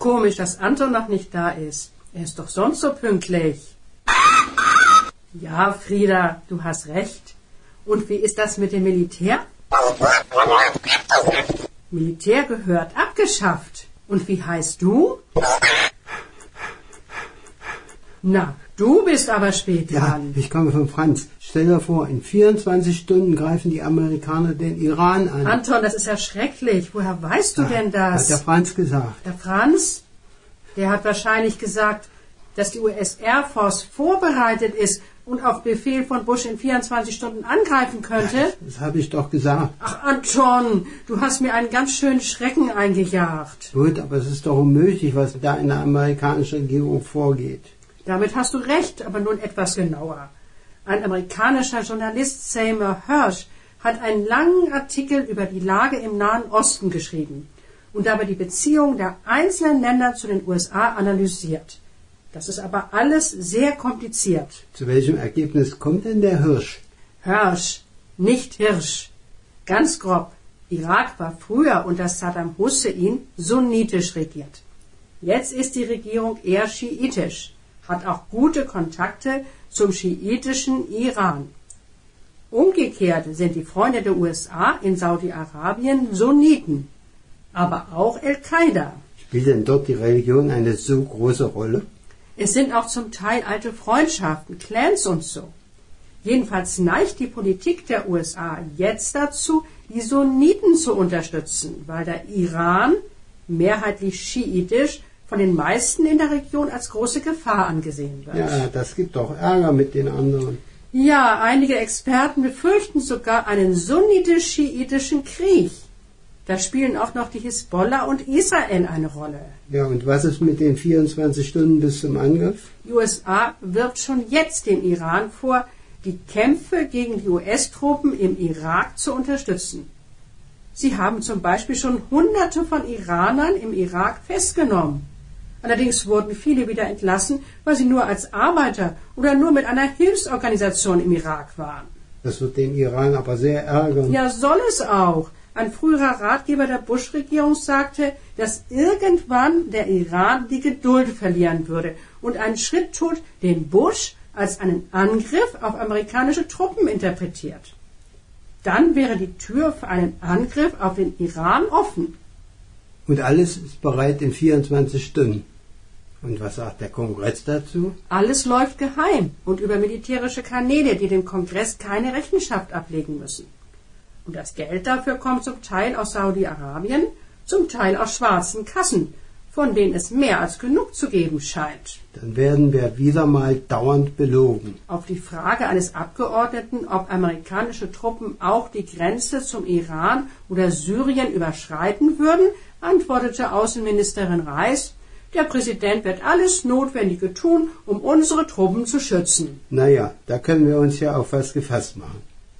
Komisch, dass Anton noch nicht da ist. Er ist doch sonst so pünktlich. Ja, Frieda, du hast recht. Und wie ist das mit dem Militär? Militär gehört abgeschafft. Und wie heißt du? Na, du bist aber spät dran. Ja, ich komme von Franz. Stell dir vor, in 24 Stunden greifen die Amerikaner den Iran an. Anton, das ist ja schrecklich. Woher weißt du denn das? Hat der Franz gesagt. Der Franz? Der hat wahrscheinlich gesagt, dass die US Air Force vorbereitet ist und auf Befehl von Bush in 24 Stunden angreifen könnte. Das habe ich doch gesagt. Ach, Anton, du hast mir einen ganz schönen Schrecken eingejagt. Gut, aber es ist doch unmöglich, was da in der amerikanischen Regierung vorgeht. Damit hast du recht, aber nun etwas genauer. Ein amerikanischer Journalist, Seymour Hersh, hat einen langen Artikel über die Lage im Nahen Osten geschrieben und dabei die Beziehung der einzelnen Länder zu den USA analysiert. Das ist aber alles sehr kompliziert. Zu welchem Ergebnis kommt denn der Hirsch? Hersh, nicht Hirsch. Ganz grob. Irak war früher unter Saddam Hussein sunnitisch regiert. Jetzt ist die Regierung eher schiitisch, hat auch gute Kontakte zum schiitischen Iran. Umgekehrt sind die Freunde der USA in Saudi-Arabien Sunniten, aber auch Al-Qaida. Spielt denn dort die Religion eine so große Rolle? Es sind auch zum Teil alte Freundschaften, Clans und so. Jedenfalls neigt die Politik der USA jetzt dazu, die Sunniten zu unterstützen, weil der Iran, mehrheitlich schiitisch, von den meisten in der Region als große Gefahr angesehen wird. Ja, das gibt doch Ärger mit den anderen. Ja, einige Experten befürchten sogar einen sunnitisch-schiitischen Krieg. Da spielen auch noch die Hisbollah und Israel eine Rolle. Ja, und was ist mit den 24 Stunden bis zum Angriff? Die USA wirft schon jetzt dem Iran vor, die Kämpfe gegen die US-Truppen im Irak zu unterstützen. Sie haben zum Beispiel schon Hunderte von Iranern im Irak festgenommen. Allerdings wurden viele wieder entlassen, weil sie nur als Arbeiter oder nur mit einer Hilfsorganisation im Irak waren. Das wird den Iran aber sehr ärgern. Ja, soll es auch. Ein früherer Ratgeber der Bush-Regierung sagte, dass irgendwann der Iran die Geduld verlieren würde und einen Schritt tut, den Bush als einen Angriff auf amerikanische Truppen interpretiert. Dann wäre die Tür für einen Angriff auf den Iran offen. Und alles ist bereit in 24 Stunden. Und was sagt der Kongress dazu? Alles läuft geheim und über militärische Kanäle, die dem Kongress keine Rechenschaft ablegen müssen. Und das Geld dafür kommt zum Teil aus Saudi-Arabien, zum Teil aus schwarzen Kassen, von denen es mehr als genug zu geben scheint. Dann werden wir wieder mal dauernd belogen. Auf die Frage eines Abgeordneten, ob amerikanische Truppen auch die Grenze zum Iran oder Syrien überschreiten würden, antwortete Außenministerin Reis, der Präsident wird alles Notwendige tun, um unsere Truppen zu schützen. Naja, da können wir uns ja auf was gefasst machen.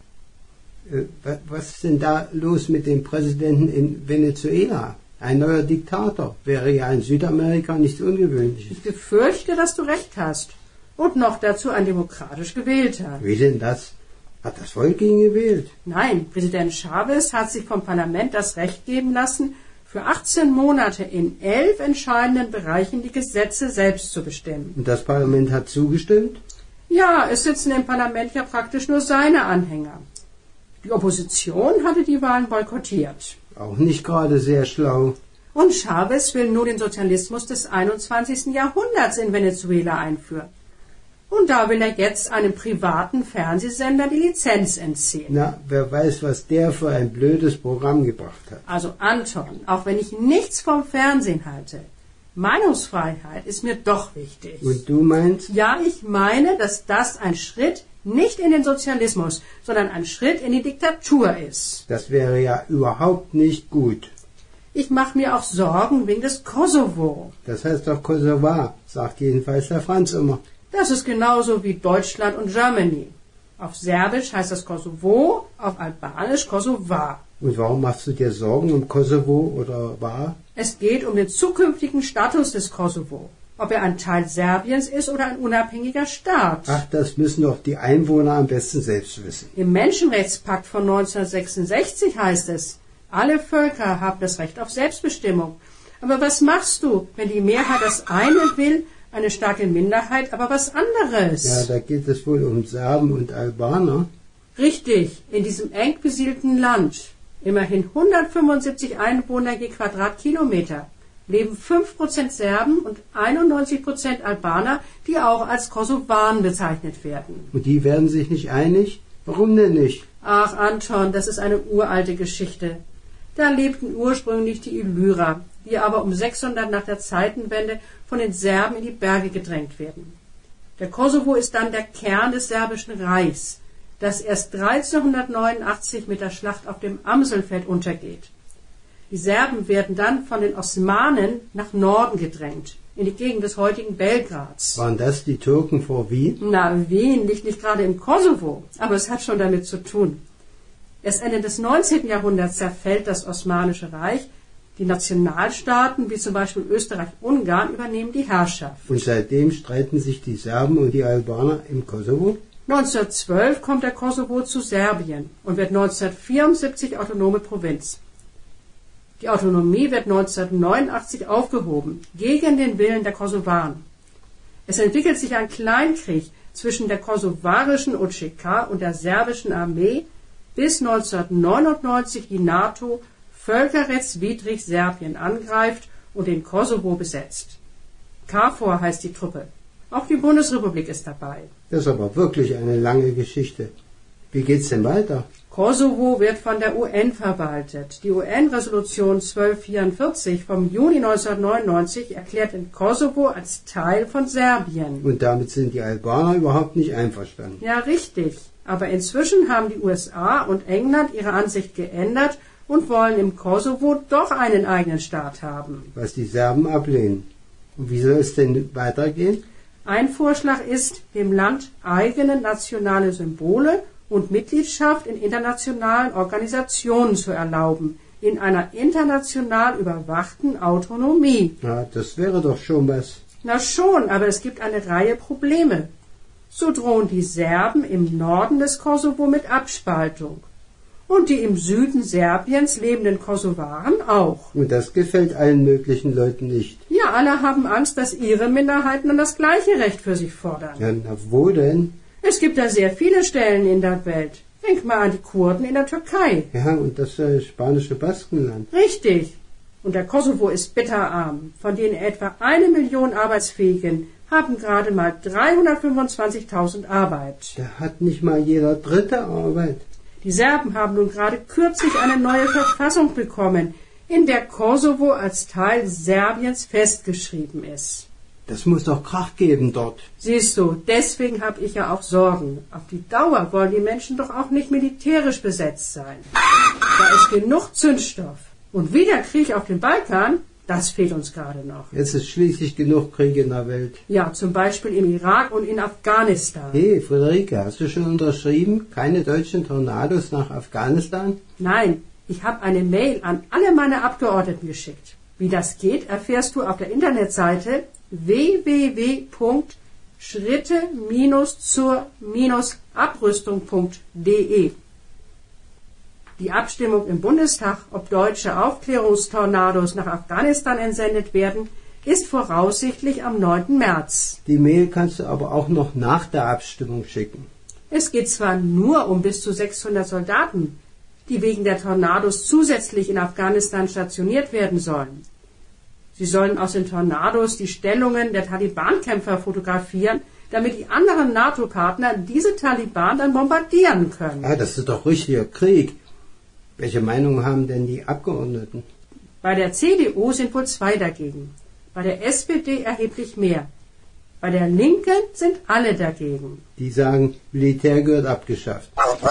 Was ist denn da los mit dem Präsidenten in Venezuela? Ein neuer Diktator wäre ja in Südamerika nichts Ungewöhnliches. Ich befürchte, dass du recht hast. Und noch dazu ein demokratisch gewählter. Wie denn das? Hat das Volk ihn gewählt? Nein, Präsident Chavez hat sich vom Parlament das Recht geben lassen, für 18 Monate in 11 entscheidenden Bereichen die Gesetze selbst zu bestimmen. Und das Parlament hat zugestimmt? Ja, es sitzen im Parlament ja praktisch nur seine Anhänger. Die Opposition hatte die Wahlen boykottiert. Auch nicht gerade sehr schlau. Und Chavez will nur den Sozialismus des 21. Jahrhunderts in Venezuela einführen. Und da will er jetzt einem privaten Fernsehsender die Lizenz entziehen. Na, wer weiß, was der für ein blödes Programm gebracht hat. Also Anton, auch wenn ich nichts vom Fernsehen halte, Meinungsfreiheit ist mir doch wichtig. Und du meinst? Ja, ich meine, dass das ein Schritt nicht in den Sozialismus, sondern ein Schritt in die Diktatur ist. Das wäre ja überhaupt nicht gut. Ich mache mir auch Sorgen wegen des Kosovo. Das heißt doch Kosovar, sagt jedenfalls der Franz immer. Das ist genauso wie Deutschland und Germany. Auf Serbisch heißt das Kosovo, auf Albanisch Kosovar. Und warum machst du dir Sorgen um Kosovo oder Var? Es geht um den zukünftigen Status des Kosovo. Ob er ein Teil Serbiens ist oder ein unabhängiger Staat. Ach, das müssen doch die Einwohner am besten selbst wissen. Im Menschenrechtspakt von 1966 heißt es, alle Völker haben das Recht auf Selbstbestimmung. Aber was machst du, wenn die Mehrheit das eine will, eine starke Minderheit aber was anderes? Ja, da geht es wohl um Serben und Albaner. Richtig, in diesem eng besiedelten Land, immerhin 175 Einwohner je Quadratkilometer, leben 5% Serben und 91% Albaner, die auch als Kosovaren bezeichnet werden. Und die werden sich nicht einig? Warum denn nicht? Ach, Anton, das ist eine uralte Geschichte. Da lebten ursprünglich die Illyrer, die aber um 600 nach der Zeitenwende von den Serben in die Berge gedrängt werden. Der Kosovo ist dann der Kern des serbischen Reichs, das erst 1389 mit der Schlacht auf dem Amselfeld untergeht. Die Serben werden dann von den Osmanen nach Norden gedrängt, in die Gegend des heutigen Belgrads. Waren das die Türken vor Wien? Na, Wien liegt nicht gerade im Kosovo, aber es hat schon damit zu tun. Erst Ende des 19. Jahrhunderts zerfällt das Osmanische Reich. Die Nationalstaaten, wie zum Beispiel Österreich-Ungarn, übernehmen die Herrschaft. Und seitdem streiten sich die Serben und die Albaner im Kosovo? 1912 kommt der Kosovo zu Serbien und wird 1974 autonome Provinz. Die Autonomie wird 1989 aufgehoben, gegen den Willen der Kosovaren. Es entwickelt sich ein Kleinkrieg zwischen der kosovarischen OCK und der serbischen Armee, bis 1999 die NATO völkerrechtswidrig Serbien angreift und den Kosovo besetzt. KFOR heißt die Truppe. Auch die Bundesrepublik ist dabei. Das ist aber wirklich eine lange Geschichte. Wie geht's denn weiter? Kosovo wird von der UN verwaltet. Die UN-Resolution 1244 vom Juni 1999 erklärt den Kosovo als Teil von Serbien. Und damit sind die Albaner überhaupt nicht einverstanden. Ja, richtig. Aber inzwischen haben die USA und England ihre Ansicht geändert und wollen im Kosovo doch einen eigenen Staat haben. Was die Serben ablehnen. Und wie soll es denn weitergehen? Ein Vorschlag ist, dem Land eigene nationale Symbole und Mitgliedschaft in internationalen Organisationen zu erlauben, in einer international überwachten Autonomie. Na, das wäre doch schon was. Na schon, aber es gibt eine Reihe Probleme. So drohen die Serben im Norden des Kosovo mit Abspaltung. Und die im Süden Serbiens lebenden Kosovaren auch. Und das gefällt allen möglichen Leuten nicht. Ja, alle haben Angst, dass ihre Minderheiten dann das gleiche Recht für sich fordern. Ja, na wo denn? Es gibt da sehr viele Stellen in der Welt. Denk mal an die Kurden in der Türkei. Ja, und das spanische Baskenland. Richtig. Und der Kosovo ist bitterarm. Von denen etwa 1 Million Arbeitsfähigen haben gerade mal 325.000 Arbeit. Da hat nicht mal jeder Dritte Arbeit. Die Serben haben nun gerade kürzlich eine neue Verfassung bekommen, in der Kosovo als Teil Serbiens festgeschrieben ist. Das muss doch Krach geben dort. Siehst du, deswegen habe ich ja auch Sorgen. Auf die Dauer wollen die Menschen doch auch nicht militärisch besetzt sein. Da ist genug Zündstoff. Und wieder Krieg auf dem Balkan, das fehlt uns gerade noch. Jetzt ist schließlich genug Krieg in der Welt. Ja, zum Beispiel im Irak und in Afghanistan. Hey, Friederike, hast du schon unterschrieben? Keine deutschen Tornados nach Afghanistan? Nein, ich habe eine Mail an alle meine Abgeordneten geschickt. Wie das geht, erfährst du auf der Internetseite www.schritte-zur-abrüstung.de. Die Abstimmung im Bundestag, ob deutsche Aufklärungstornados nach Afghanistan entsendet werden, ist voraussichtlich am 9. März. Die Mail kannst du aber auch noch nach der Abstimmung schicken. Es geht zwar nur um bis zu 600 Soldaten, die wegen der Tornados zusätzlich in Afghanistan stationiert werden sollen. Sie sollen aus den Tornados die Stellungen der Taliban-Kämpfer fotografieren, damit die anderen NATO-Partner diese Taliban dann bombardieren können. Ja, das ist doch richtiger Krieg. Welche Meinung haben denn die Abgeordneten? Bei der CDU sind wohl 2 dagegen, bei der SPD erheblich mehr. Bei der Linken sind alle dagegen. Die sagen, Militär gehört abgeschafft.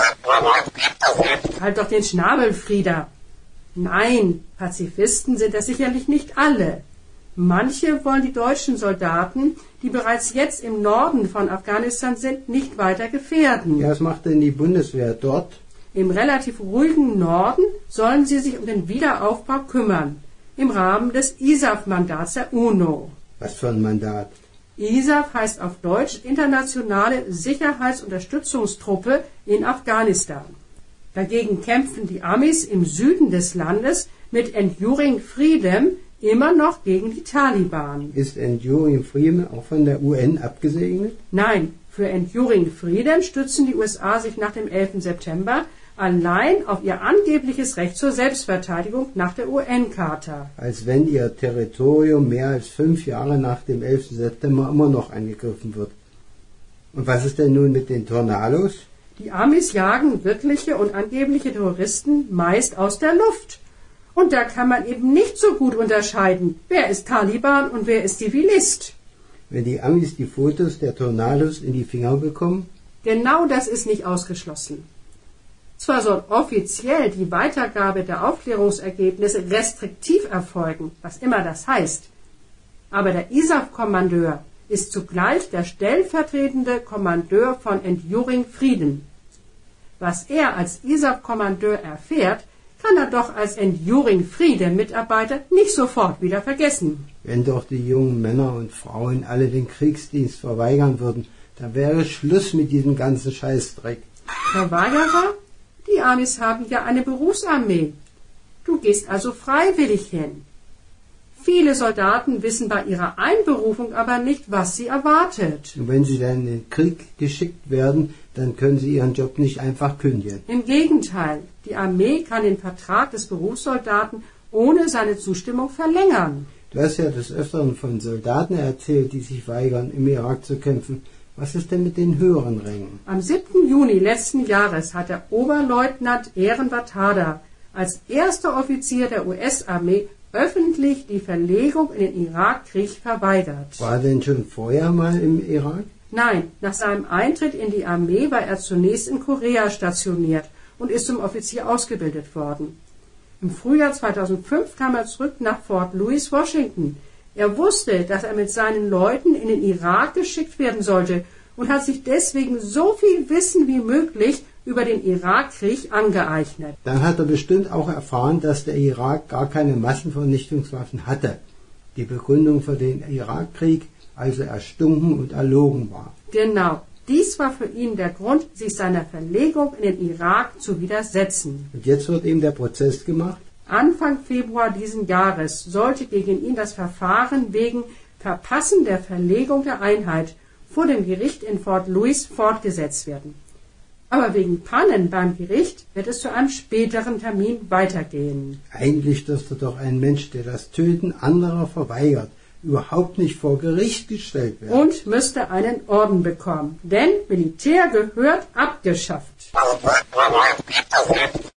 Halt doch den Schnabel, Frieda. Nein, Pazifisten sind das sicherlich nicht alle. Manche wollen die deutschen Soldaten, die bereits jetzt im Norden von Afghanistan sind, nicht weiter gefährden. Ja, was macht denn die Bundeswehr dort? Im relativ ruhigen Norden sollen sie sich um den Wiederaufbau kümmern, im Rahmen des ISAF-Mandats der UNO. Was für ein Mandat? ISAF heißt auf Deutsch Internationale Sicherheitsunterstützungstruppe in Afghanistan. Dagegen kämpfen die Amis im Süden des Landes mit Enduring Freedom immer noch gegen die Taliban. Ist Enduring Freedom auch von der UN abgesegnet? Nein, für Enduring Freedom stützen die USA sich nach dem 11. September allein auf ihr angebliches Recht zur Selbstverteidigung nach der UN-Charta. Als wenn ihr Territorium mehr als 5 Jahre nach dem 11. September immer noch angegriffen wird. Und was ist denn nun mit den Tornados? Die Amis jagen wirkliche und angebliche Terroristen meist aus der Luft. Und da kann man eben nicht so gut unterscheiden, wer ist Taliban und wer ist Zivilist. Wenn die Amis die Fotos der Tornados in die Finger bekommen? Genau das ist nicht ausgeschlossen. Zwar soll offiziell die Weitergabe der Aufklärungsergebnisse restriktiv erfolgen, was immer das heißt, aber der ISAF-Kommandeur ist zugleich der stellvertretende Kommandeur von Enduring Freedom. Was er als ISAF-Kommandeur erfährt, kann er doch als Enduring Freedom-Mitarbeiter nicht sofort wieder vergessen. Wenn doch die jungen Männer und Frauen alle den Kriegsdienst verweigern würden, dann wäre Schluss mit diesem ganzen Scheißdreck. Verweigerer? Die Amis haben ja eine Berufsarmee. Du gehst also freiwillig hin. Viele Soldaten wissen bei ihrer Einberufung aber nicht, was sie erwartet. Und wenn sie dann in den Krieg geschickt werden, dann können sie ihren Job nicht einfach kündigen. Im Gegenteil, die Armee kann den Vertrag des Berufssoldaten ohne seine Zustimmung verlängern. Du hast ja des Öfteren von Soldaten erzählt, die sich weigern, im Irak zu kämpfen. Was ist denn mit den höheren Rängen? Am 7. Juni letzten Jahres hat der Oberleutnant Ehrenwart Hader als erster Offizier der US-Armee öffentlich die Verlegung in den Irakkrieg verweigert. War er denn schon vorher mal im Irak? Nein, nach seinem Eintritt in die Armee war er zunächst in Korea stationiert und ist zum Offizier ausgebildet worden. Im Frühjahr 2005 kam er zurück nach Fort Lewis, Washington. Er wusste, dass er mit seinen Leuten in den Irak geschickt werden sollte und hat sich deswegen so viel Wissen wie möglich über den Irakkrieg angeeignet. Dann hat er bestimmt auch erfahren, dass der Irak gar keine Massenvernichtungswaffen hatte. Die Begründung für den Irakkrieg also erstunken und erlogen war. Genau, dies war für ihn der Grund, sich seiner Verlegung in den Irak zu widersetzen. Und jetzt wird ihm der Prozess gemacht? Anfang Februar diesen Jahres sollte gegen ihn das Verfahren wegen Verpassen der Verlegung der Einheit vor dem Gericht in Fort Lewis fortgesetzt werden. Aber wegen Pannen beim Gericht wird es zu einem späteren Termin weitergehen. Eigentlich dürfte doch ein Mensch, der das Töten anderer verweigert, überhaupt nicht vor Gericht gestellt werden. Und müsste einen Orden bekommen, denn Militär gehört abgeschafft.